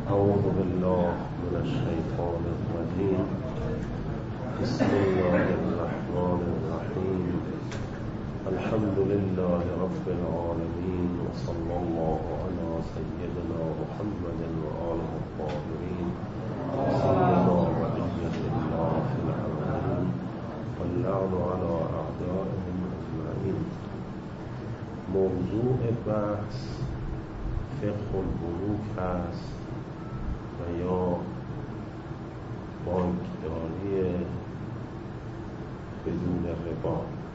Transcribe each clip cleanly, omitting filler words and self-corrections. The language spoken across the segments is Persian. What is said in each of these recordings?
أعوذ بالله من الشيطان الرجيم. بسم الله الرحمن الرحيم. الحمد لله رب العالمين، وصلى الله على سيدنا محمد وآله الطاهرين سيما بقية الله العالمين، واللعن على أعدائهم أجمعين. موضوع بحث فقه البنوک هست و یا بانکداری بدون ربا.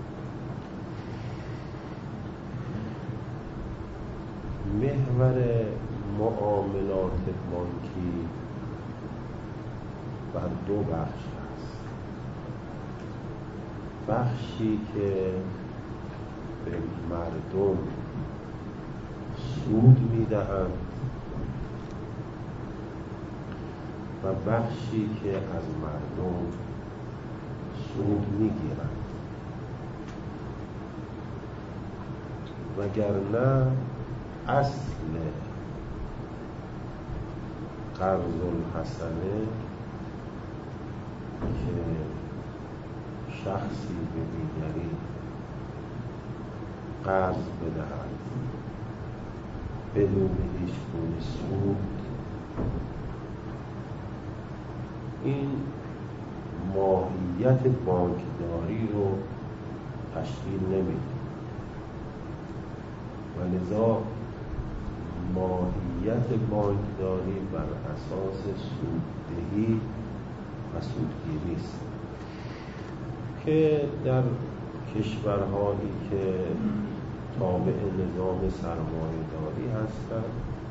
محور معاملات بانکی بر دو بخش هست. بخشی که به مردم سود میدهند و بخشی که از مردم سود میگیرند، وگرنه اصل قرض الحسنه که شخصی به دیگری قرض بدهد بدون هیچ گونه سود، این ماهیت بانکداری رو تشکیل نمیده و لذا ماهیت بانکداری بر اساس سوددهی و سودگیری است که در کشورهایی که تابع نظام سرمایه‌داری هستند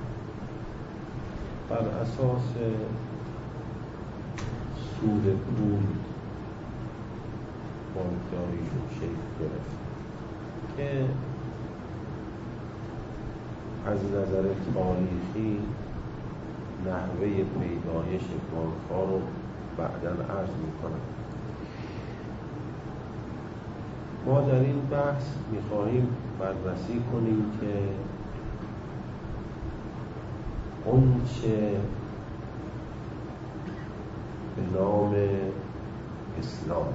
بر اساس سود پول بانکداریشون شکل گرفت که از نظر تاریخی نحوه پیدایش بانک‌ها رو بعداً عرض می‌کنم. ما در این بحث می‌خواهیم بررسی کنیم که آنچه به نام اسلام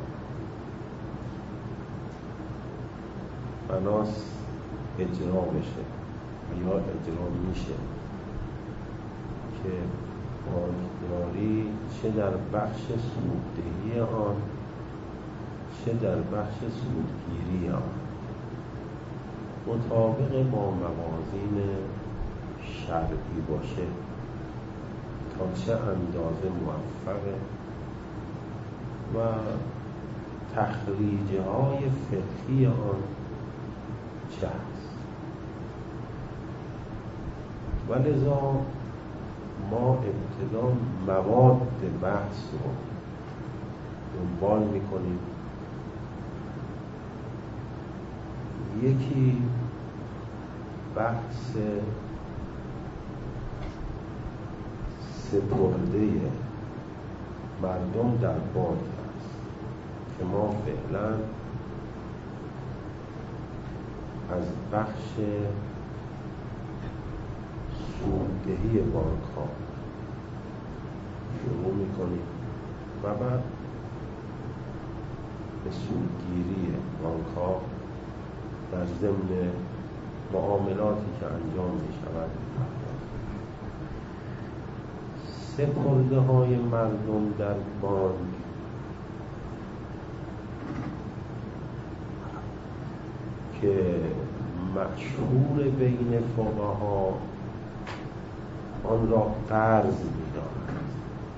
بناست اجرا بشه یا اجرا میشه که بانکداری چه در بخش سوددهی آن چه در بخش سودگیری آن مطابق با موازین شرعی باشه تا چه اندازه موفقه و تخریجه های فقهی آن چه هست. و لذا ما ابتدا مواد بحث رو دنبال میکنیم. یکی بحث سپرده مردم در بانک است که ما فعلا از بخش سوددهی بانک ها شروع میکنیم و بعد به سودگیری بانک ها در ضمن معاملاتی که انجام می شود. سپرده های مردم در بانک که مشهور بین فقها آن را قرض می دارند.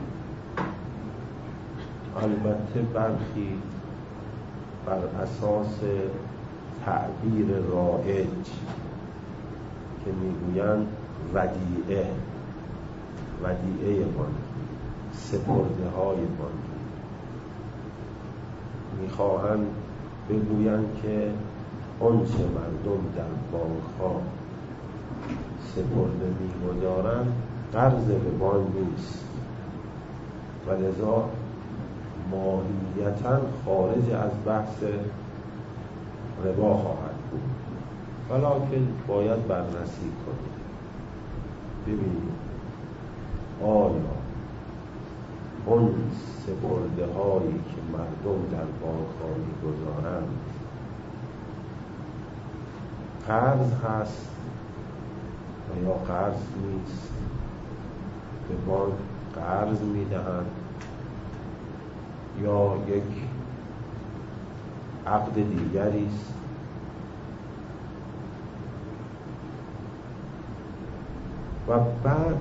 البته برخی بر اساس تعبیر رایج که میگویند ودیعه بانکی، سپرده های بانکی، میخواهند بگویند که آنچه مردم در بانک ها سپرده میگذارند قرض به بانک نیست و لذا ماهیتاً خارج از بحث ربا خواهد بود، ولکن باید بررسی کنیم. ببینید آیا اون سپرده هایی که مردم در بانک ها می‌گذارند قرض هست و یا قرض نیست؟ به بانک قرض میدهند یا یک عقد دیگری است؟ و بعد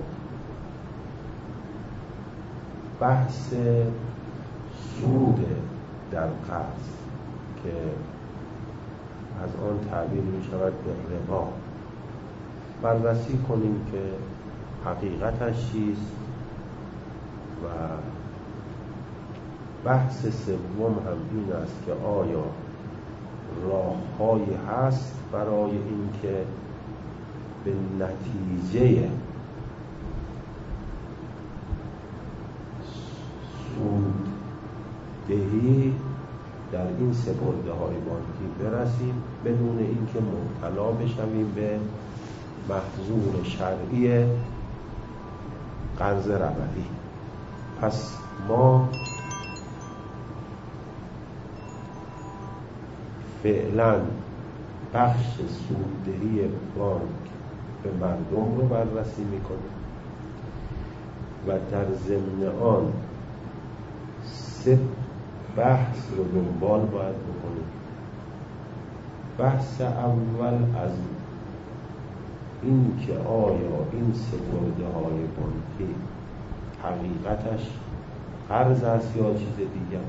بحث سود در قرض که از آن تعبیر می شود به ربا بررسی کنیم که حقیقتش چیست و بحث سوم هم این است که آیا راه‌هایی هست برای اینکه به نتیجه سوددهی در این سپرده‌های بانکی برسیم بدون اینکه مبتلا بشویم به محظور شرعی قرض ربوی. پس ما فعلا بخش سوددهی بانک به مردم رو بررسی میکنیم و در ضمن آن 3 بحث رو دنبال باید بکنیم. بحث اول از این که آیا این سپرده‌های بانکی حقیقتش قرض است یا چیز دیگر.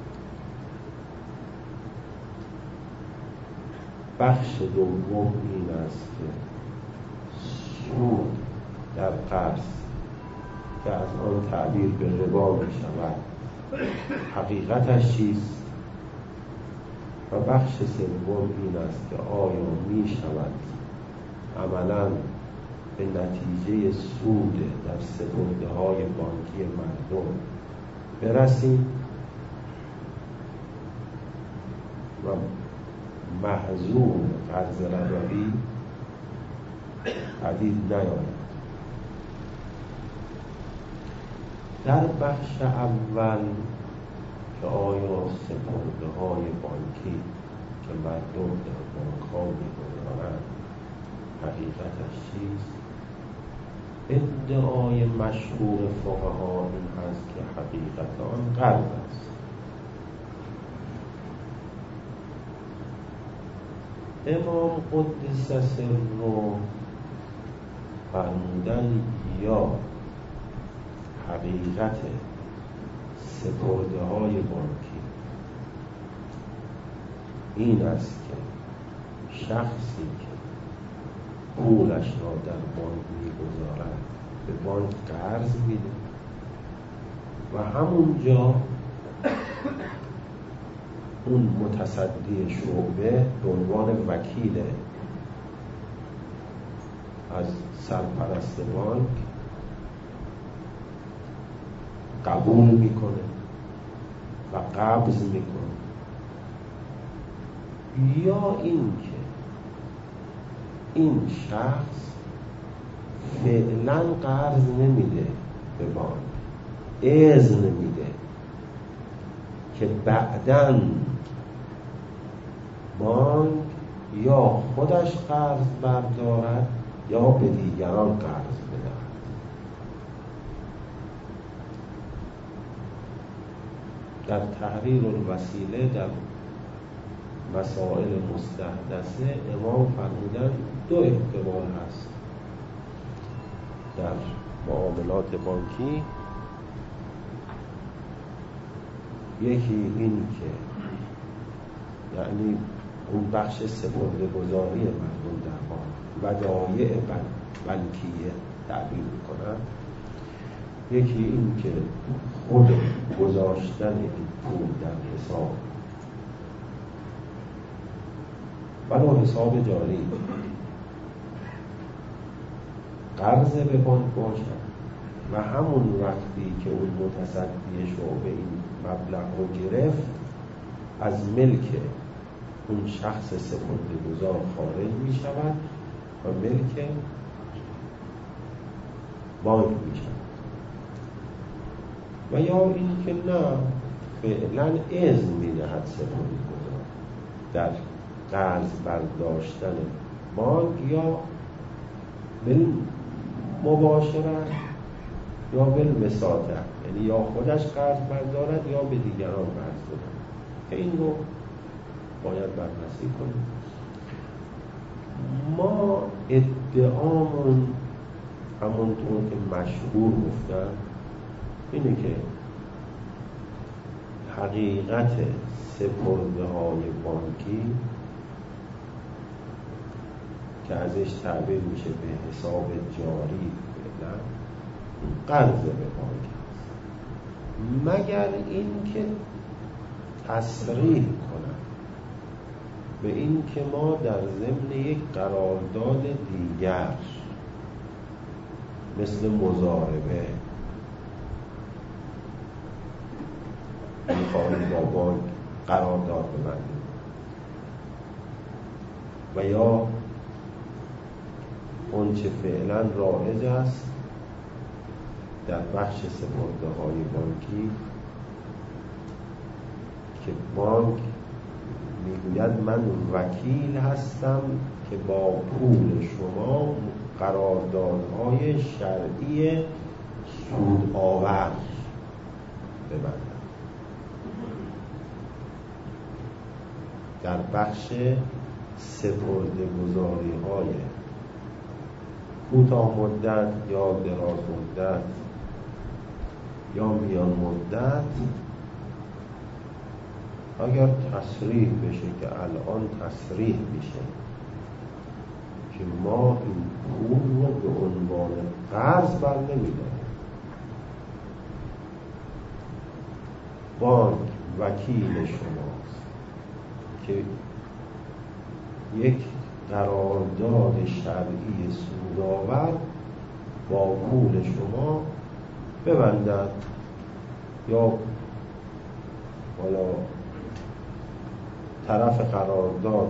بخش دوم این است که سود در قرض که از آن تعبیر به ربا می شود حقیقتش چیست؟ و بخش سوم این است که آیا می شود عملاً به نتیجه سود در سپرده‌های بانکی مردم برسیم و محظور قرض ربوی پدید نیاید. در بخش اول که آیا سپرده‌های بانکی که مردم در بانک‌ها می‌گذارند حقیقتش چیست؟ ادعای مشهور فقها این هست که حقیقت آن قرض است. امام قدس سره فرمودن یا حقیقت سپرده‌های بانکی این است که شخصی که پولش را در بانک می‌گذارد به بانک قرض میده و همونجا اون متصدی شعبه به عنوان وکیل از سرپرست بانک قبول میکنه و قبض میکنه، یا اینکه این شخص فعلا قرض نمیده به بانک، اذن میده که بعداً بانک یا خودش قرض بردارد یا به دیگران قرض بدهد. در تحریر الوسیله در مسائل مستحدثه امام فرمودن 2 احتمال هست در معاملات بانکی. یکی این که یعنی اون بخش سپرده‌گذاری مردم در بانک ودایع بانکیه تعبیر میکنن. یکی این که خود گذاشتن این پول در حساب ولو حساب جاری قرض به بانک باشد و همون وقتی که اون متصدی شعبه این مبلغ رو گرفت از ملک اون شخص سپرده‌گذار خارج می شود و ملک بانک می شود. و یا این که نه فعلا اذن میدهد سپرده‌گذار در قرض برداشتن بانک یا بالمباشرت یا بالوساطه، یعنی یا خودش قرض بردارد یا به دیگران قرض بدهد که این رو باید بررسی کنیم. ما ادعامون همونطور که مشهور گفتن اینه که حقیقت سپرده‌های بانکی که ازش تعبیر میشه به حساب جاری فعلا قرض به بانک است، مگر این که تصریح کنن به این که ما در ضمن یک قرارداد دیگر مثل مضاربه میخواهیم با بانک قرارداد ببندیم و یا اون چه فعلا رایج است در بخش سپرده‌های بانکی که بانک میگوید من وکیل هستم که با پول شما قراردادهای شرعی سودآور ببندم. در بخش سپرده‌گذاری‌های کوتاه مدت یا دراز مدت یا میان مدت اگر تصریح بشه که الان تصریح میشه که ما این پول رو به عنوان قرض بر نمیداریم، بانک وکیل شماست که یک قرارداد شرعی سودآور با پول شما ببندد، یا حالا طرف قرارداد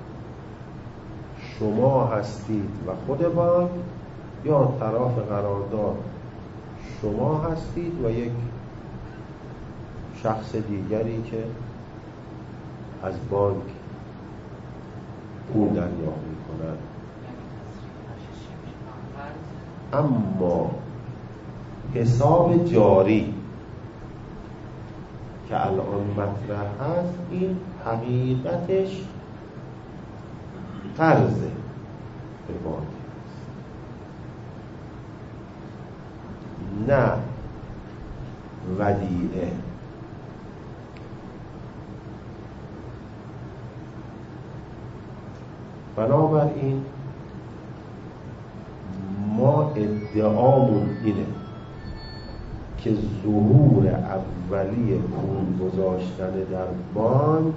شما هستید و خود بانک، یا طرف قرارداد شما هستید و یک شخص دیگری که از بانک پول دریافت می‌کند. اما حساب جاری که الان مطرح هست این حقیقتش قرض به بانک است، نه ودیعه. بنابراین ما ادعامون اینه که ظهور اولیه پول گذاشتن در بانک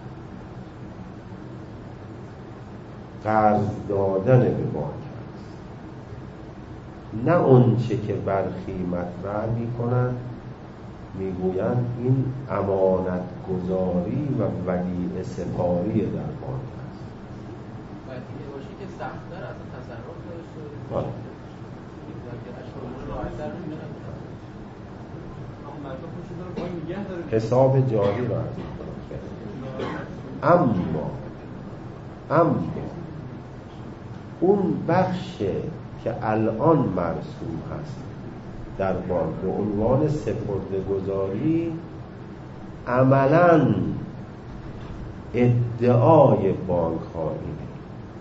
قرض دادن به بانک است، نه اون چه که برخی مطرح میکنن میگویند این امانت گذاری و ودیعه سپاری در بانک است. ودیعه باشی که سخت‌تر از تصرف داشته باشه. حساب جاری را از اما اون بخش که الان مرسوم هست در بانک به عنوان سپرده‌گذاری عملاً ادعای بانک ها اینه،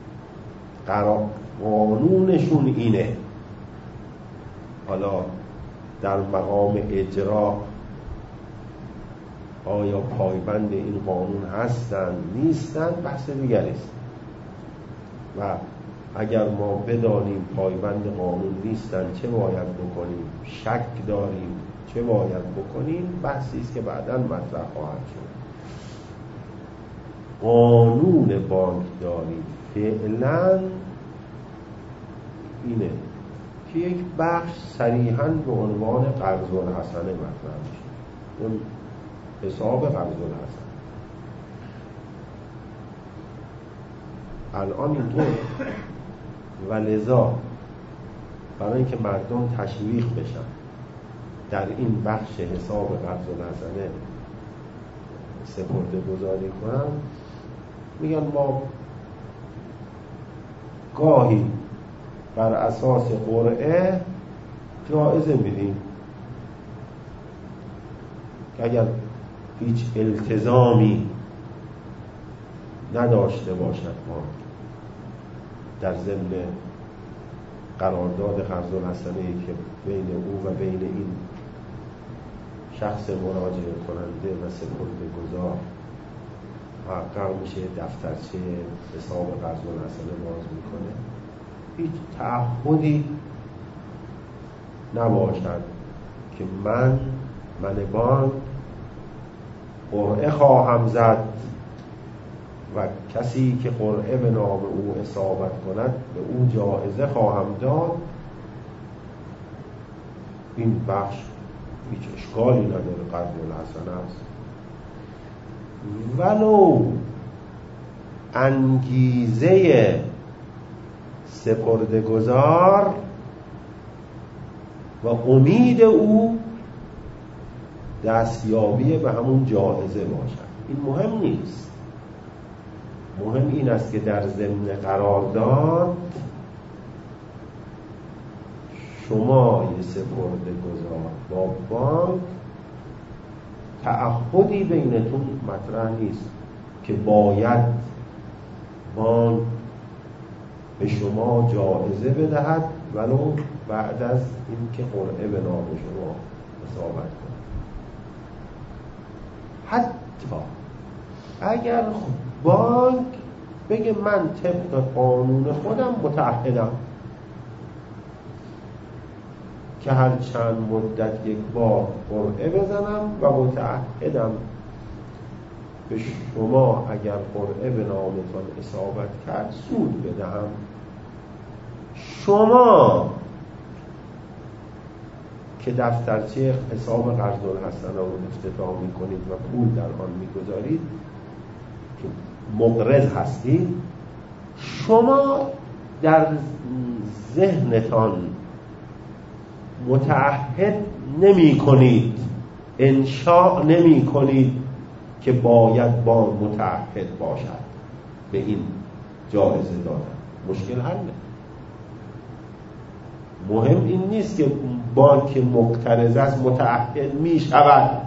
قانونشون اینه. حالا در مقام اجرا آیا پایبند این قانون هستن نیستن بحث دیگری است، و اگر ما بدانیم پایبند قانون نیستن چه باید بکنیم، شک داریم چه باید بکنیم، بحثی است که بعداً مطرح خواهد شد. قانون بانکداری فعلاً اینه که یک بخش صریحاً به عنوان قرض الحسنه مطرح میشه، اون حساب قرض الحسنه. الان اینطور و لذا برای اینکه مردم تشویق بشن در این بخش حساب قرض الحسنه سپرده گذاری کنن، میگن ما گاهی بر اساس قرعه جایزه میدیم که اگر هیچ التزامی نداشته باشد ما در ضمن قرارداد قرض الحسنه‌ای که بین او و بین این شخص مراجعه کننده و سپرده گذار محقق میشه، دفترچه حساب قرض الحسنه باز میکنه، هیچ تعهدی نباشد که من بانک قرعه خواهم زد و کسی که قرعه به نام او اصابت کند به او جایزه خواهم داد. این بخش هیچ اشکالی نداره، قرض الحسنه است. ولو انگیزه سپرده‌گذار و امید او دستیابی به همون جایزه باشد، این مهم نیست. مهم این است که در ضمن قرارداد شما یه سپرده‌گذار با بانک تعهدی بینتون مطرح نیست که باید بانک به شما جایزه بدهد ولو بعد از اینکه قرعه به نام شما اصابت کند. حتی اگر بانک بگه من طبق قانون خودم متعهدم که هر چند مدت یک بار قرعه بزنم و متعهدم به شما اگر قرعه به نامتان اصابت کرد سود بدهم، شما که دفترچه حساب قرض الحسنه رو افتتاح میکنید و پول در آن میگذارید که مقرض هستید، شما در ذهنتان متعهد نمی کنید، انشاء نمی کنید که باید بانک متعهد باشد به این جایزه دادن. مشکل حله. مهم این نیست که بانک مقترض است متعهد می شود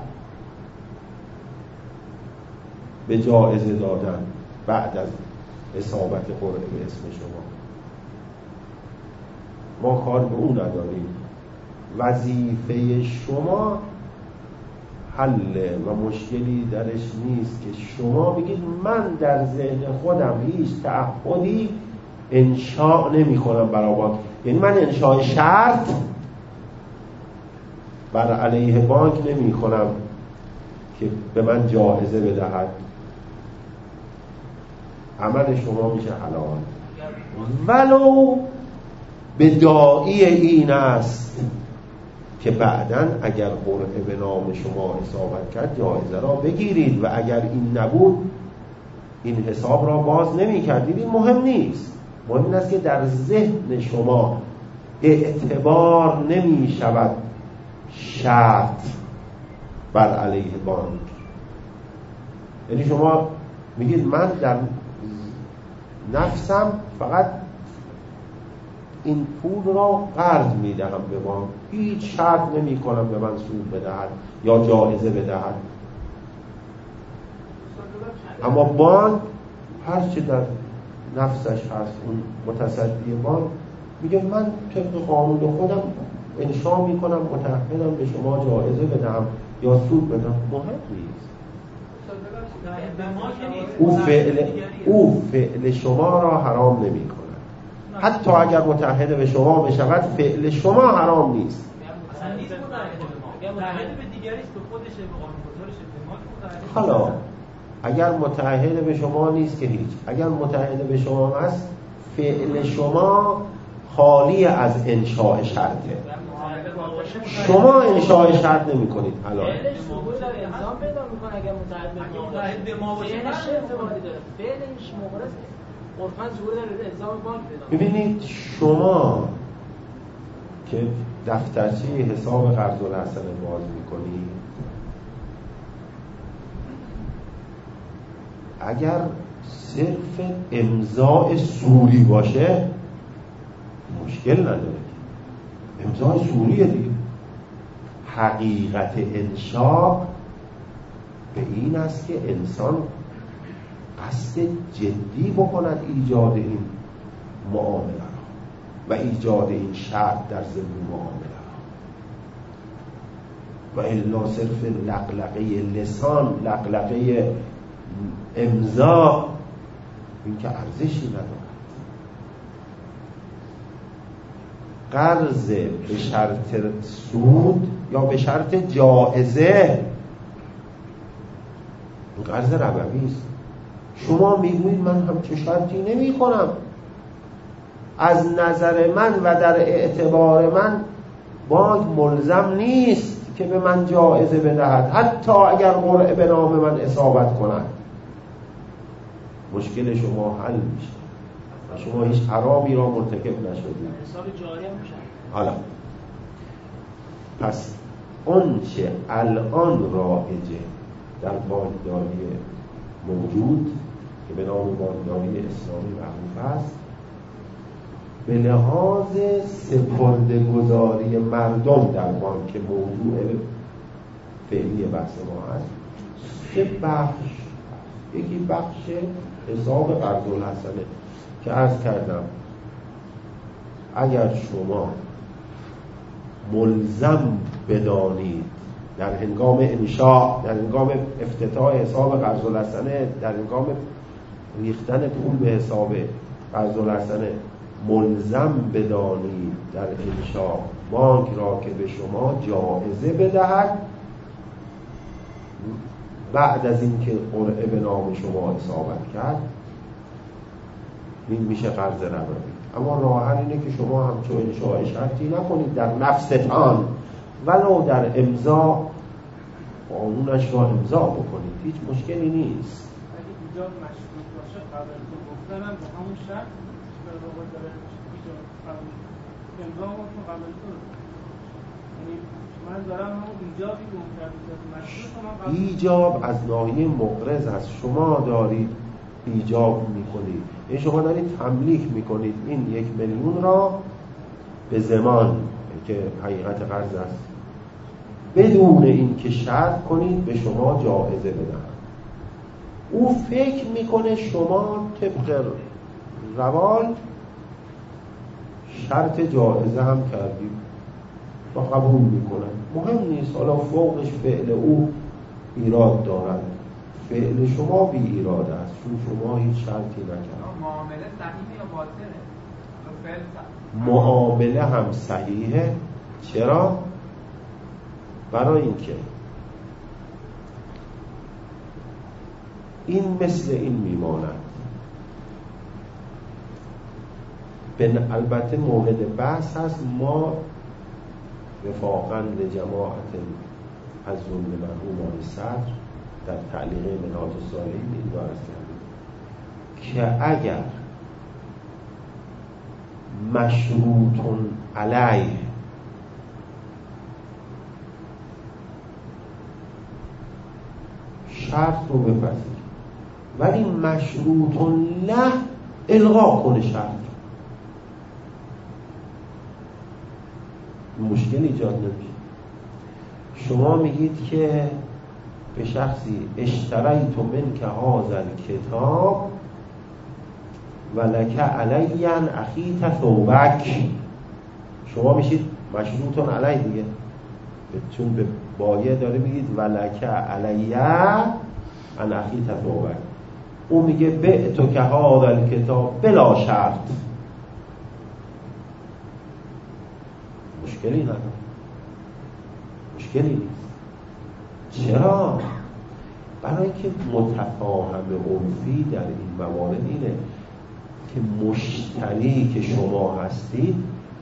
به جایزه دادن بعد از اصابت قرعه به اسم شما. ما کار به اون نداریم. وظیفه شما حل و مشکلی درش نیست که شما بگید من در ذهن خودم هیچ تعهدی انشاء نمی کنم برای بانک، یعنی من انشاء شرط بر علیه بانک نمی کنم که به من جایزه بدهد. عمل شما میشه حلال ولو به داعی این است که بعداً اگر قرعه به نام شما اصابت کرد جایزه را بگیرید و اگر این نبود این حساب را باز نمی کردید. این مهم نیست. مهم این است که در ذهن شما اعتبار نمی شود شرط بر علیه بانک. یعنی شما میگید من در نفسم فقط این پول را قرض میدهم به بانک، هیچ شرط نمی کنم به من سود بدهد یا جایزه بدهد. اما بانک هر چی در نفسش هست، اون متصدی بانک میگه من طبق قانون خودم انشاء میکنم متعهدم به شما جایزه بدهم یا سود بدهم. مهم نیست. او فعل شما را حرام نمی کند. حتی اگر متعهد به شما بشود فعل شما حرام نیست. حالا اگر متعهد به شما نیست که هیچ، اگر متعهد به شما هست فعل شما خالی از انشاء شرطه. شما انشاء شرط نمی کنید. حالا فعلش الزام پیدا میکنه. اگر متعهد به ما باشه فعلش اعتباری داره. فعلش مقرض عرفاً ظهور داره الزام بانک پیدا. ببینید شما که دفترچه حساب قرض الحسنه باز میکنی، اگر صرف امضاء سوری باشه مشکل نداره، امضاء سوریه دیگه. حقیقت انشاء به این است که انسان قصد جدی بکند ایجاد این معامله را و ایجاد این شرط در ضمن معامله را، و الا صرف لقلقه لسان، لقلقه امضا، این که ارزشی ندارد. قرض به شرط سود یا به شرط جائزه، این قرض ربوی است. شما میگویید من همچه شرطی نمی کنم، از نظر من و در اعتبار من بانک ملزم نیست که به من جائزه بدهد، حتی اگر قرعه به نام من اصابت کند. مشکل شما حل میشه و شما هیچ حرامی را مرتکب نشدید. حساب جاری هم میشه. حالا پس اون چه الان رایجه در بانکداری موجود که به نام بانکداری اسلامی معروف است، به لحاظ سپرده‌گذاری مردم در بانک موضوع فعلی بحث ما هست، سه بخش. یکی بخش حساب قرض الحسنه که عرض کردم اگر شما ملزم بدانید در هنگام انشاء، در هنگام افتتاح حساب قرض الحسنه، در هنگام ریختن پول به حساب قرض الحسنه، ملزم بدانید در انشاء بانک را که به شما جائزه بدهد بعد از اینکه قرعه به نام شما اصابت کرد، این میشه قرض ربوی. اما راه حل اینه که شما همچون انشاء شرطی نکنید در نفستان، ولو در امضا قانونش را امضا بکنید، هیچ مشکلی نیست. اگه ایجاد مشروط باشه قبل تو گفتنم با همون شرط به واقع داره ایجاد قبل امضا رو قبل تو، یعنی من دارم همون ایجابی که اون شرط ایجاب از ناحیه مقرض است. شما دارید ایجاب میکنید، یعنی شما دارید تملیک میکنید این 1,000,000 را به زمان که حقیقت قرض است، بدون اینکه شرط کنید به شما جائزه بدهند. او فکر میکنه شما طبق روال شرط جائزه هم کردید و قبول میکنن. مهم نیست حالا فوقش فعل او ایراد دارد، فعل شما بی ایراد است چون شما هیچ شرطی نکردید. معامله صحیحه یا باطله؟ معامله هم صحیحه. چرا؟ برای اینکه این مثل این میماند. البته مورد بحث هست، ما وفاقاً لجماعت از جمله مرحوم آقای صدر در تعلیق منهاج الصالحین این عرض کردیم که اگر مشروط علیه شرط رو بپذیر ولی مشروط له الغا کنه شرط، مشکل ایجاد نمیشه. شما میگید که به شخصی اشتریت منک هذا الکتاب ولک علی اخیت ثوبک، شما میشید مشروط علی دیگه، چون به بایع داره میگید ولک علی ان اخیت ثوبک. او میگه بعتک هذا الکتاب بلا شرط، مشکلی نداره، مشکلی نیست. چرا؟ برای که متفاهم عرفی در این موارد اینه که مشتری که شما هستید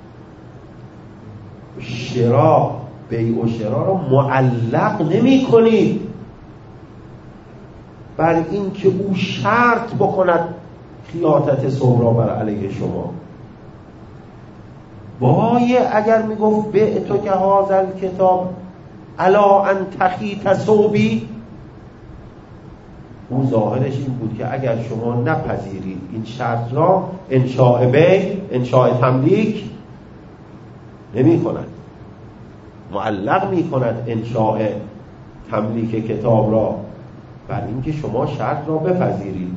شرا، بیع و شرا را معلق نمی کنید بر این که او شرط بکند خیاطت صغرا بر علیه شما. وای اگر میگفت به تو که هذا کتاب الا ان تخیط ثوبی، اون ظاهرش این بود که اگر شما نپذیرید این شرط را انشاء بی، انشاء تملیک نمی کند، معلق می کند انشاء تملیک کتاب را بر اینکه شما شرط را بپذیرید.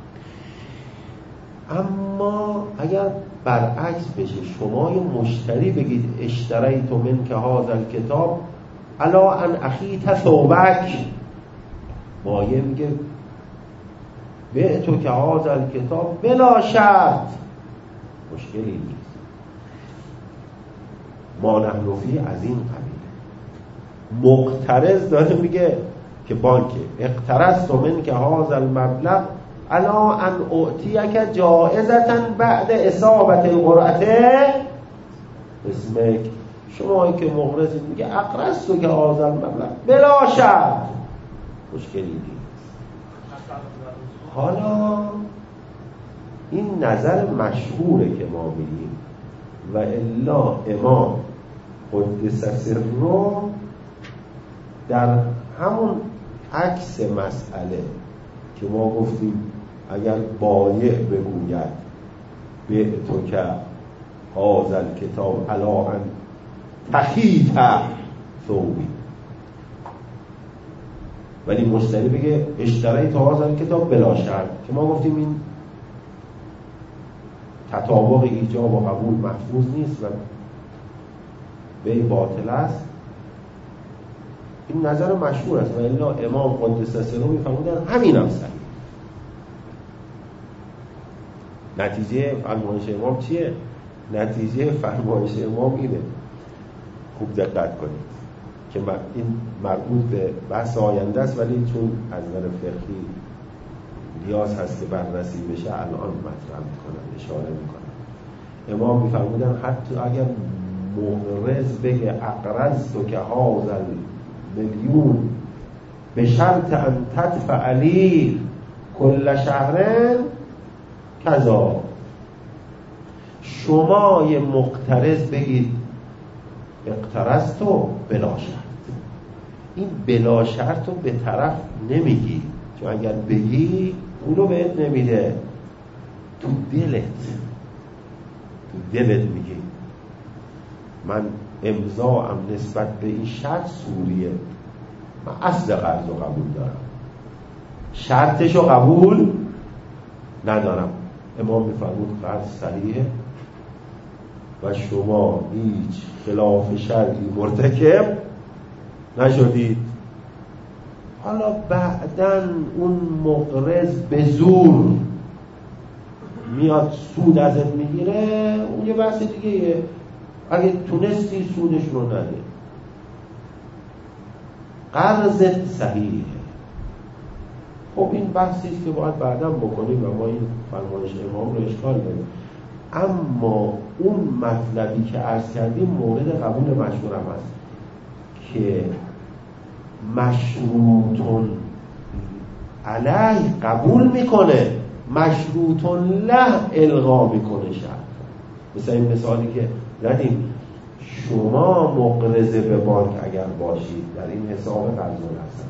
اما اگر برعکس بشه، شما یه مشتری بگید اشتریت منک هذا الکتاب الا ان اخیط ثوبک، مایه میگه به تو که هذا الکتاب بلا شرط، مشکلی نیست. ما نحن فی از این قبیل. مقترض داره میگه که بانک اقترضت منک هذا المبلغ الا ان اعطیک جائزة بعد اصابت القرعه اسمک، شمایی که مقرضی میگه اقرضت که هذا المبلغ بلا شرط، مشکلی نیست. حالا این نظر مشهوره که ما میگیم و الا امام قدس سره در همون عکس مسئله که ما گفتیم اگر بایع بگوید به تو که هذا الکتاب الا ان تخیط ثوبی، ولی مشتری بگه اشتریت هذا الکتاب بلا شرط، که ما گفتیم این تطابق ایجاب و قبول محفوظ نیست و به باطل است. این نظر مشهور است و الا امام قدس سره میفرمودن همین هم صحیح. نتیجه فرمایش امام چیه؟ نتیجه فرمایش امام اینه، خوب دقت کنید که این مربوط به بحث آینده است ولی چون از نظر فقهی نیاز هست که بررسی بشه الان مطرح میکنم، اشاره میکنم. امام میفرمودن حتی اگر مقرض بگه اقرضت که هذا میلیون به شرط ان تدفع لی کل شهر کذا، شما یه مقترض بگید اقترضت بلا شرط، این بلا شرط رو به طرف نمیگی، چون اگر بگی اونو بهت نمیده، تو دلت میگی من امضاءم نسبت به این شرط سوریه، من اصل قرض رو قبول دارم، شرطش رو قبول ندارم. امام میفرمود قرض صحیحه و شما هیچ خلاف شرعی مرتکب نشدید. حالا بعدن اون مقرض به زور میاد سود ازت میگیره، اون یه بحث دیگه، اگه تونستی سودش رو نده، قرضت صحیحه. خب این بحثیست که باید بعداً بکنیم و ما این فرمایش امام رو اشکال داریم. اما اون مطلبی که عرض کردیم مورد قبول مشهورم هست که مشروطون علیه قبول میکنه، مشروطون له الغا میکنه شرط. مثل این مثالی که زدیم، شما مقرضه به بانک اگر باشید در این حساب قرض الحسن،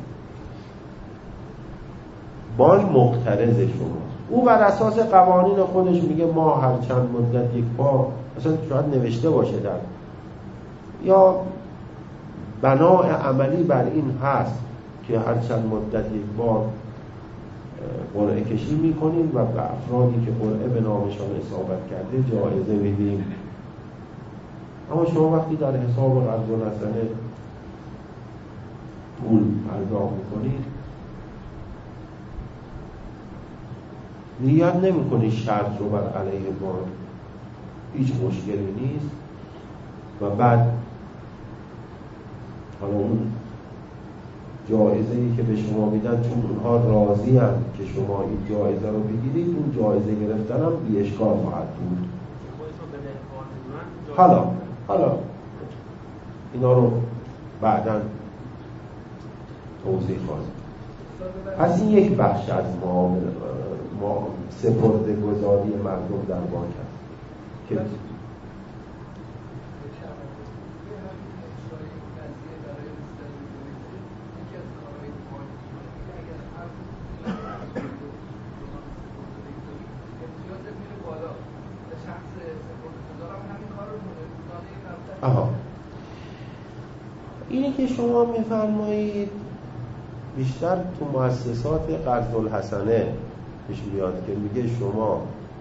بانک مقترض شما، او بر اساس قوانین خودش میگه ما هر چند مدت یک بار، مثلا شاید نوشته باشه در یا بنای عملی بر این هست که هر چند مدت یک بار قرعه کشی میکنیم و به افرادی که قرعه به نامشان اصابت کرده جایزه میدیم. اما شما وقتی در حساب قرض الحسن پول پرداخت میکنید، نیت نمی کنی شرط رو بر علیه بانک، هیچ مشکلی نیست و بعد حالا اون جایزه‌ای که به شما میدن چون اونها راضی هم که شما این جایزه رو بگیرید، اون جایزه گرفتن هم بی اشکال خواهد بود. حالا اینا رو بعداً توضیح خواهیم. پس این یک بخش از سپرده گذاری مردم در بانک است که اینی که شما میفرمایید بیشتر تو مؤسسات قرض الحسنه پیش میاد که میگه شما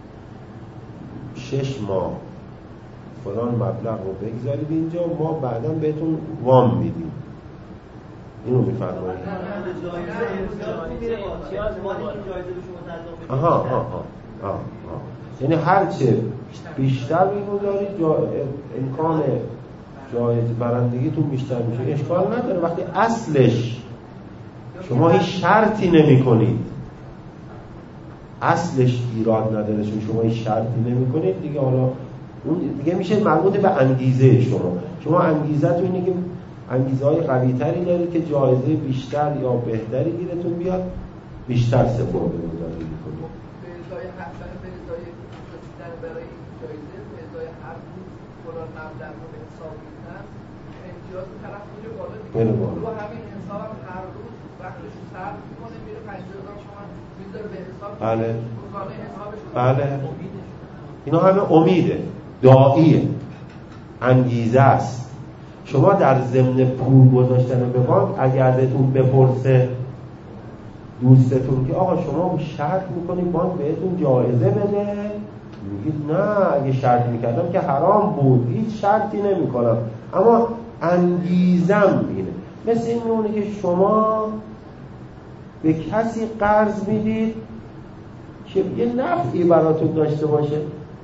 6 ماه فلان مبلغ رو بگذارید اینجا، ما بعدا بهتون وام میدیم. اینو میفرمایید. یعنی هرچه بیشتر میگذارید امکان جایزه برندگیتون بیشتر میشه. اشکال نداره وقتی اصلش شما هیچ شرطی نمی کنید، اصلش ایراد نداره چون شما هیچ شرطی نمی کنید دیگه. حالا اون دیگه میشه مربوط به انگیزه شما انگیزه تو اینه که انگیزه های قوی تری دارید که جایزه بیشتر یا بهتری گیرتون بیاد، بیشتر سپرده گذاری کنید. به ازای حسن به ازای رسیدن برای این جایزه به ازای هر روز فلان مبلغ رو به حساب میدن، امتیاز طرف میره بالا دیگه. رو همین حساب هم هر روز وقتش صرف میکنه میره 50,000 تومان میذاره به حساب. بله روزانه حسابش. بله اینا همه امیده، داعیه، انگیزه است. شما در ضمن پول گذاشتن به بانک اگر ازتون بپرسه دوستتون که آقا شما شرط میکنی بانک بهتون جایزه بده، میگید نه اگه شرط میکردم که حرام بود، هیچ شرطی نمیکنم، اما انگیزم اینه. مثل این میمونه که شما به کسی قرض میدید که یه نفعی براتون داشته باشه.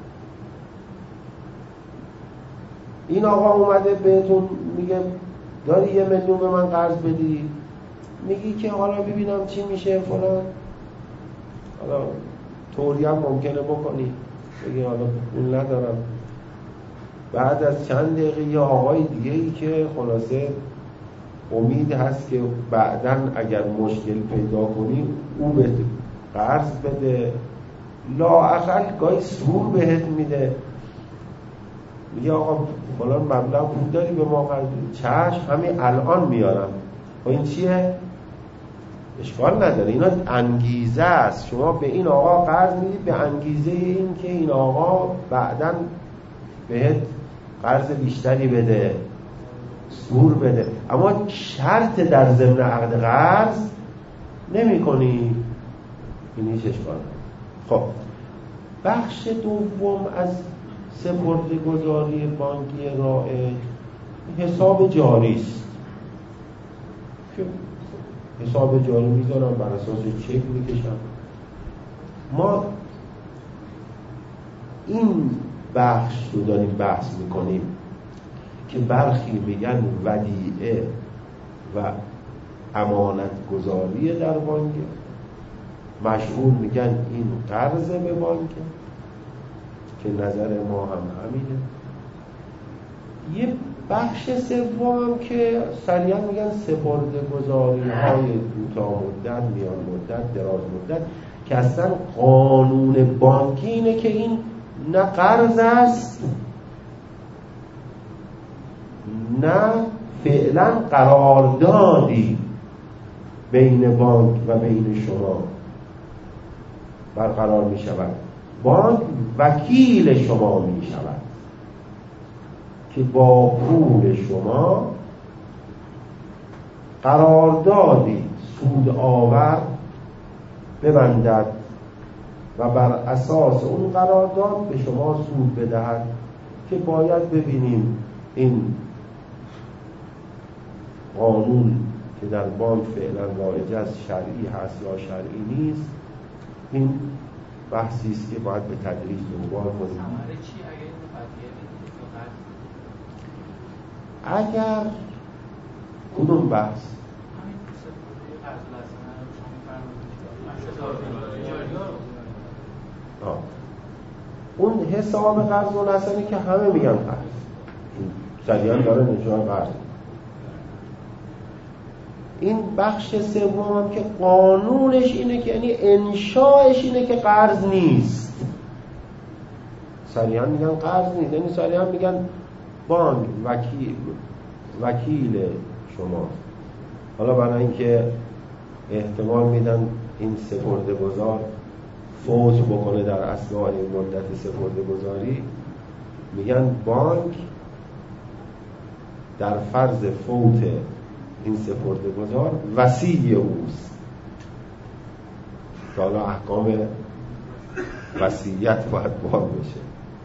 این آقا اومده بهتون میگه داری 1 میلیون به من قرض بدی، میگی که حالا ببینم چی میشه فلان، حالا طوری هم ممکنه بکنی، بگی حالا پول ندارم. بعد از چند دقیقه یه آقای دیگه ای که خلاصه امید هست که بعداً اگر مشکل پیدا کنی او به قرض بده، لااقل گاهی سور بهت میده، میگه آقا فلان مبلغ پول داری به ما قرض بدی؟ چشم همین الان میارم. و این چیه؟ اشکال نداره، اینا انگیزه است. شما به این آقا قرض میدید به انگیزه این که این آقا بعداً بهت قرض بیشتری بده، سور بده، اما شرط در ضمن عقد قرض نمی کنی. این هیچ اشکال نداره. خب بخش دوم از سپرده‌گذاری بانکی رایج حساب جاری است که حساب جاری میذارم بر اساس چک میکشم. ما این بخش رو داریم بحث میکنیم که برخی میگن ودیعه و امانت گذاری در بانک، مشهور میگن این قرض به بانک، که نظر ما هم همینه. یه بخش سوم که سریعا میگن سپرده‌گذاری های کوتاه مدت، میان مدت، دراز مدت، که اصلا قانون بانکی اینه که این نه قرض است نه فعلا قراردادی بین بانک و بین شما برقرار می شود. بانک وکیل شما می شود که با پول شما قراردادی سود آور ببندد و بر اساس اون قرارداد به شما سود بدهد، که باید ببینیم این قانون که در بانک فعلا رایج است شرعی هست یا شرعی نیست. این بحثی است که باید به تدریج دنبال کنیم. ثمره چی اگر کدوم بحث؟ اون حساب قرض الحسنه که همه میگن قرض، سریعا داره نشان قرض. این بخش سوم هم که قانونش اینه که یعنی انشاءش اینه که قرض نیست، سریعا میگن قرض نیست، یعنی سریعا میگن بانک وکیل شما. حالا برای اینکه احتمال میدن این سپرده‌گذار فوت بکنه در اثناء این مدت سپرده‌گذاری، میگن بانک در فرض فوت این سپرده‌گذار وصی اوست. که حالا احکام وصیت باید بار بشه.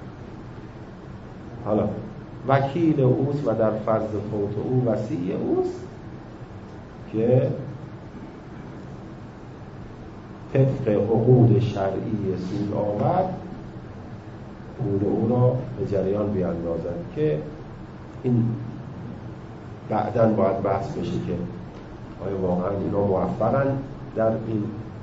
حالا وکیل اوست و در فرض فوت او وصی اوست که طبق عقود شرعی سود آور پول او را به جریان بیاندازد که این بعداً باید بحث بشه که آیا واقعا اینا موفقن در این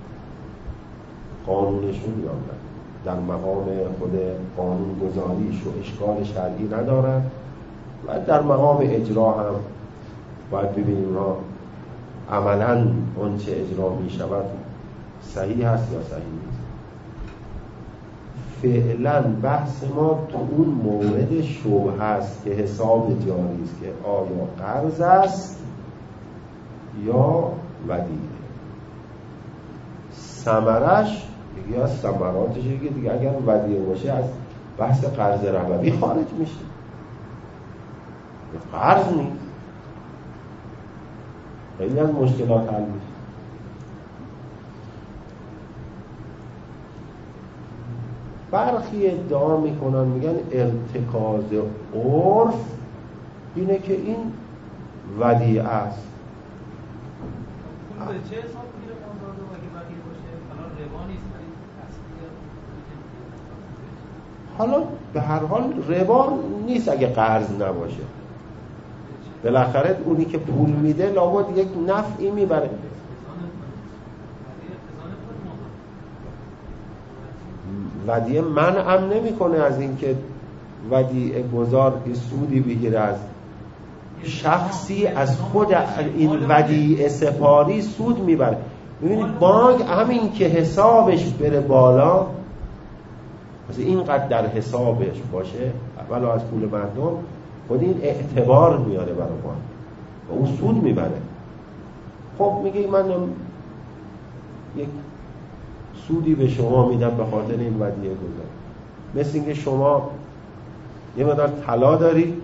قانونشون یا نه، در مقام خود قانون گذاریش و اشکال شرعی ندارن و در مقام اجرا هم باید ببینیم را عملاً اون چه اجرا می شود صحیح هست یا صحیح نیست. فعلا بحث ما تو اون مورد شبهه است که حساب جاری است که آیا قرض است یا ودیعه. ثمرش یکی از ثمراتش دیگه اگر ودیعه باشه از بحث قرض ربوی خارج میشه، قرض نیست، خیلی از مشکلات حل میشه. برخی ادعا میکنن میگن ارتکاز عرف اینه که این ودیعه است. به چه حساب میره قرارداد اگه ودیعه باشه؟ حالا ربا نیست ولی اصلیه. حالا به هر حال ربا نیست اگه قرض نباشه. بالاخره اونی که پول میده لابد یک نفعی میبره. ودیعه منعم نمیکنه از اینکه ودیعه گذار یه سودی بگیره از شخصی، از خود این ودیعه سپاری سود میبره. ببینید بانک همین که حسابش بره بالا، مثلا اینقدر در حسابش باشه اولا از پول مردم، خود این اعتبار میاره برای بانک و اون سود میبره. خب میگه من یک سودی به شما میدم به خاطر این ودیعه گذار. مثل اینکه شما یه مقدار طلا داری،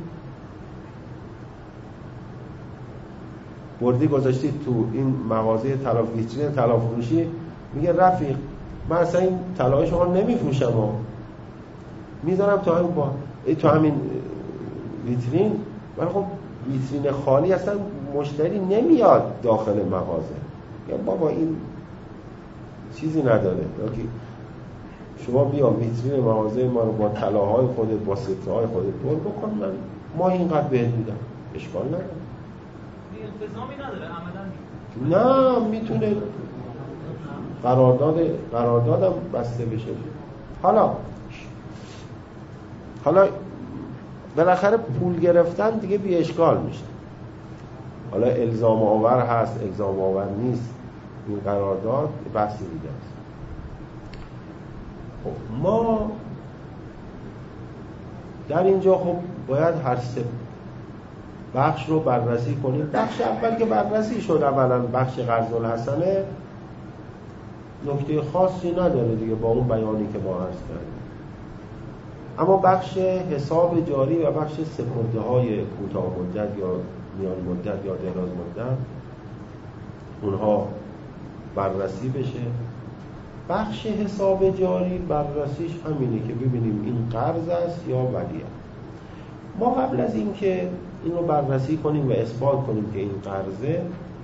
بردی گذاشتی تو این مغازه طلا، ویترین طلا فروشی، میگه رفیق من اصلا این طلای شما نمیفروشم ها، میذارم تو همین ویترین، ولی خب ویترین خالی اصلا مشتری نمیاد داخل مغازه. یا بابا این چیزی نداره، شما بیا ویترین مغازه ما رو با طلاهای خودت، با سترهای خودت پر بکن، من ماهی اینقدر بهت میدم، اشکال نداره. التزامی نداره عملاً. نه میتونه قراردادم بسته بشه. حالا بالاخره پول گرفتن دیگه بی اشکال میشه. حالا الزام آور هست، الزام آور نیست، این قرارداد بحثی دیگه است. خب ما در اینجا خب باید هر سه بخش رو بررسی کنیم. بخش اول که بررسی شد، اولا بخش قرض الحسنه نکته خاصی نداره دیگه با اون بیانی که ما عرض کردیم. اما بخش حساب جاری و بخش سپرده های کوتاه مدت یا میان مدت یا دراز مدت، اونها بررسی بشه. بخش حساب جاری بررسیش همینه که ببینیم این قرض است یا ودیعه. ما قبل از این که این رو بررسی کنیم و اثبات کنیم که این قرضه،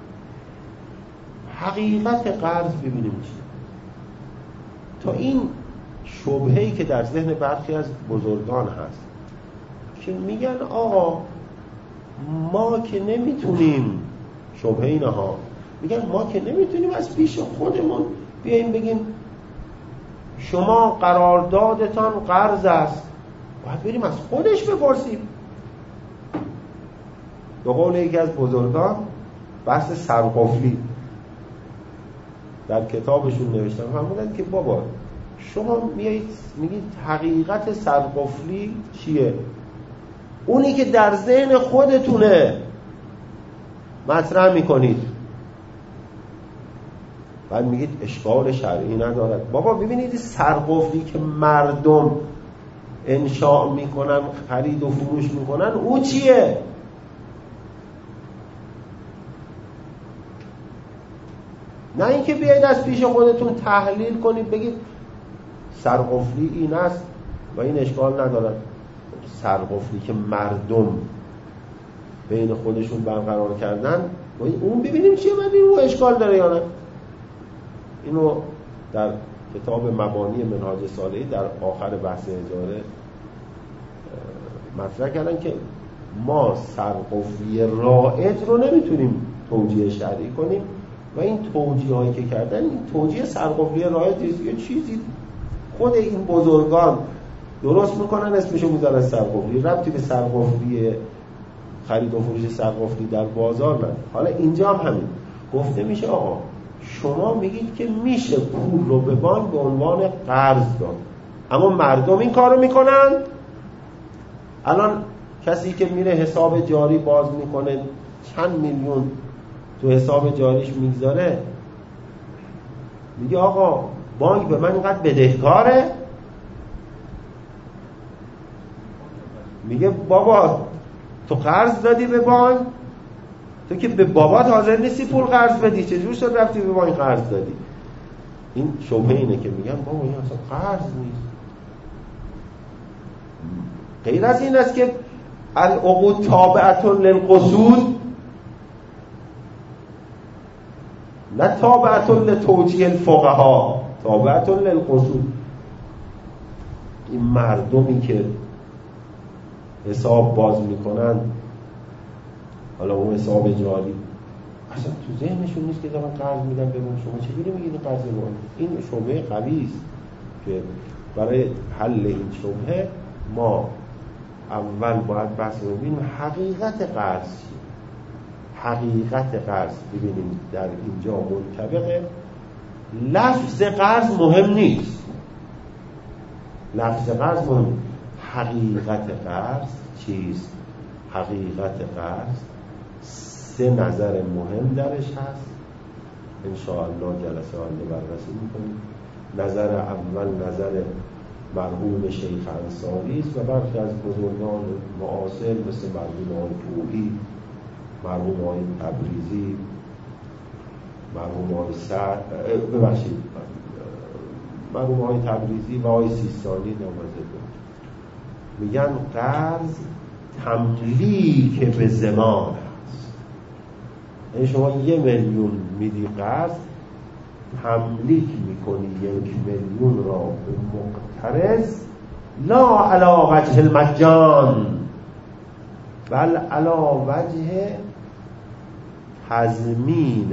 حقیقت قرض ببینیم چیه. تا این شبهه‌ای که در ذهن برخی از بزرگان هست که میگن آقا ما که نمیتونیم، شبهه اینها میگن ما که نمیتونیم از پیش خودمون بیاییم بگیم شما قراردادتان قرض است، باید بریم از خودش بپرسیم. به قول یکی از بزرگان بحث سرقفلی در کتابشون نوشتن، فرمودن که بابا شما میگید حقیقت سرقفلی چیه؟ اونی که در ذهن خودتونه مطرح میکنید، بعد میگید اشکال شرعی ندارد. بابا ببینید سرقفلی که مردم انشاء میکنن، خرید و فروش میکنن، او چیه؟ نه اینکه بیاید از پیش خودتون تحلیل کنید بگید سرقفلی این است و این اشکال ندارد. سرقفلی که مردم بین خودشون برقرار کردن اون ببینیم چیه، من ببینیم اشکال داره یا نه. اینو در کتاب مبانی منهاج صالحی در آخر بحث اجاره مطرح کردن که ما سرقفلی رائج رو نمیتونیم توجیه شرعی کنیم و این توجیه هایی که کردن این توجیه سرقفلی رائج یه چیزی خود این بزرگان درست میکنن اسمشو میذارن سرقفلی، ربطی به سرقفلی خرید و فروش سرقفلی در بازار نه. حالا اینجا هم همین گفته میشه آقا شما میگید که میشه پول رو به بانک به عنوان قرض داد، اما مردم این کارو میکنن. الان کسی که میره حساب جاری باز میکنه چند میلیون تو حساب جاریش میگذاره، میگه آقا بانک به من اینقدر بدهکاره. میگه بابا تو قرض دادی به بانک، تو که به بابات حاضر نیستی پول قرض بدی، چجور شد رفتی به بانک قرض دادی؟ این شبهه اینه که میگن بابا این اصلا قرض نیست. غیر از این است که العقود تابعتون للقصود، نه تابعتون لتوجیه الفقها، تابعتون للقصود. این مردمی که حساب باز میکنن، حالا اون حساب جاری اصلا تو ذهنشون نیست که دارن قرض میدن به من، شما چجوری میگید قرض من؟ این شبهه قوی است که برای حل این شبهه ما اول باید بحث رو ببینیم حقیقت قرض چیه. حقیقت قرض ببینیم در اینجا منطبقه. لفظ قرض مهم نیست، لفظ قرض مهم. حقیقت قرض چیست؟ حقیقت قرض 3 نظر مهم درش هست. انشاءالله جلسه آینده بررسی میکنیم. نظر اول نظر مرحوم شیخ انصاری است و برخی از بزرگان معاصر مثل مرحوم آقای طوحی، مرحوم آقای تبریزی، مرحوم آقای مرحوم آقای تبریزی و آقای سیستانی نامزده میگن قرض تملیک به زمان هست. یعنی شما 1 میلیون میدی قرض، تملیک میکنی 1 میلیون را به مقترض، لا علی وجه المجان بل علی وجه تضمین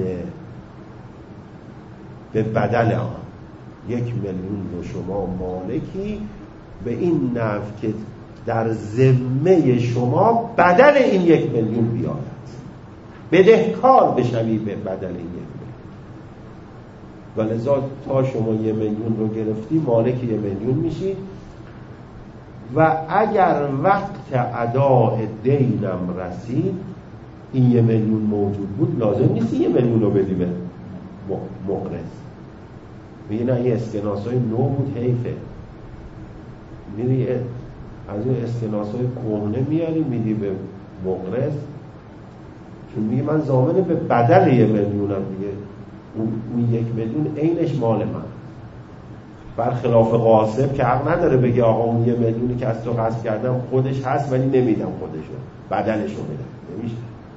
به بدل آن. 1 میلیون رو شما مالکی به این نحو که در ذمه شما بدل این 1 میلیون بیاید، بدهکار بشوی به بدل این 1 میلیون. ولذا تا شما 1 میلیون رو گرفتی مالک 1 میلیون میشی و اگر وقت اداء دینم رسید این 1 میلیون موجود بود، لازم نیست 1 میلیون رو بدی به مقرض. میگه نه این اسکناسای نو بود حیفه، میری از این اسکناسای کهنه میاری میدی به مقرض، چون میگه من ضامن به بدل 1 میلیونم دیگه، اون 1 میلیون عینش مال من. برخلاف غاصب که حق نداره بگه آقا اون 1 میلیونی که از تو غصب کردم خودش هست ولی نمیدم خودشو، بدلشو میدم. نمیشه.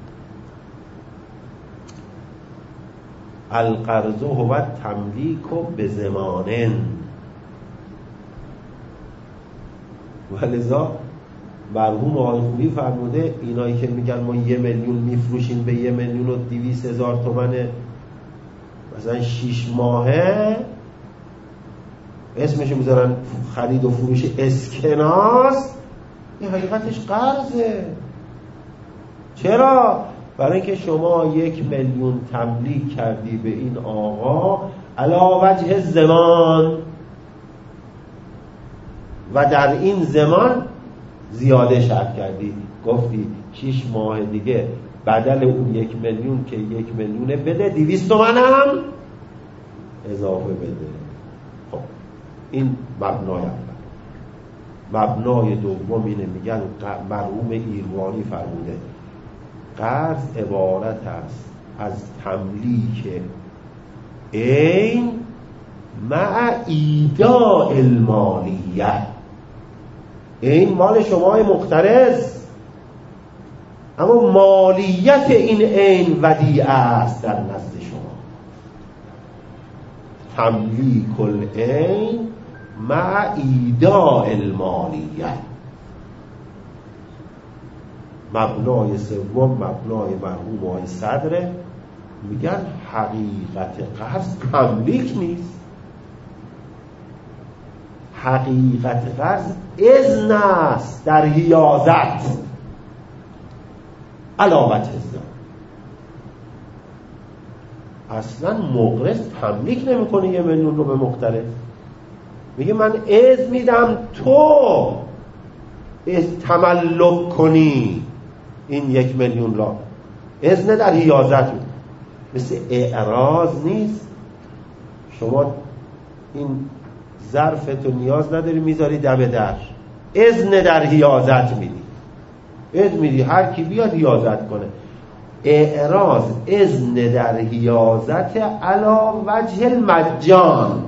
القرض هو تملیک به زمانن. ولذا مرحوم آقای خوبی فرموده اینایی که میگن ما 1 میلیون میفروشیم به 1 میلیون و 200,000 تومان مثلا 6 ماهه، اسمشو میذارن خرید و فروش اسکناس، این حقیقتش قرضه. چرا؟ برای اینکه شما 1 میلیون تملیک کردی به این آقا علی وجه زمان و در این زمان زیاده شرط کردی، گفتی 6 ماه دیگه بدل اون 1 میلیون که 1 میلیونه بده 200 تومن هم اضافه بده. خب این مبنای اول. مبنای دوم اینه، میگن مرحوم ایروانی فرموده قرض عبارت است از تملیک این مع ایداء المالیه، این مال شما مقترض، اما مالیت این عین ودیعه است در نزد شما. تملیک العین مع ایداء المالیه. مبنای سوم مبنای مرحوم آقای صدره، میگن حقیقت قرض تملیک نیست، حقیقت قرض اذن است در حیازت علاوت الزمان. اصلا مقرض تملیک نمیکنه 1 میلیون رو به مقترض، میگه من اذن میدم تو تملک کنی این 1 میلیون را، اذن در حیازت. مثل اعراض نیست، شما این ظرفتو نیاز نداری میذاری دم در، اذن در حیازت میدی، اذن میدی هر کی بیاد حیازت کنه. اعراض اذن در حیازت علی وجه المجان،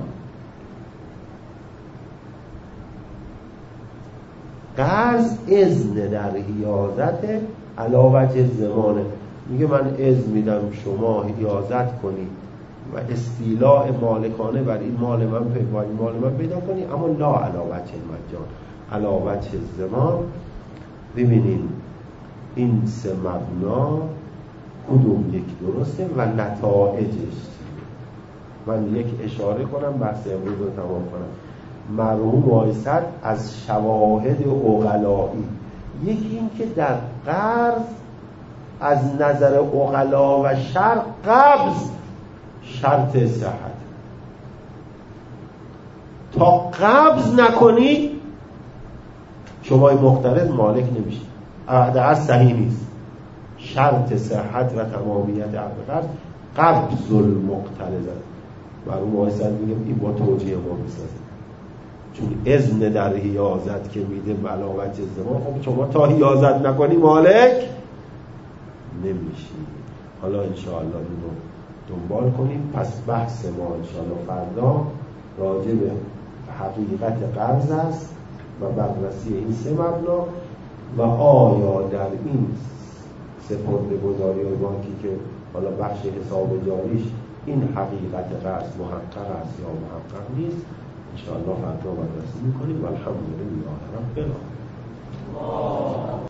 قرض اذن در حیازت علی وجه زمانه. میگه من اذن میدم شما حیازت کنی و استیلاء مالکانه بر این مال من پیدا کنی، اما لا علی وجه المجان، علی وجه زمان. ببینین این 3 مبنا کدوم یک درسته و نتایجش. من یک اشاره کنم بحث امروز رو تمام کنم. مرحوم آقای صدر از شواهد عقلایی، یکی این که در قرض از نظر عقلا و شرع قبض شرط صحت، تا قبض نکنی شما مقترض مالک نمیشی، عقد صحیح نیست. شرط صحت و تمامیت عقد قبض المقترض. مرحوم آقای صدر میگه این با توجیه ما میسازه، چون اذن در حیازت که میده بلاغت زمان، خب شما تا حیازت نکنی مالک نمیشی. حالا انشاءالله این رو دنبال کنیم. پس بحث ما انشاءالله فردا راجع به حقیقت قرض است و بررسی این 3 مبنا و آیا در این سپرده‌گذاری‌های بانکی که حالا بخش حساب جاریش این حقیقت قرض محقق است یا محقق نیست، انشاءالله فردا بررسی میکنیم. والحمدلله رب العالمین.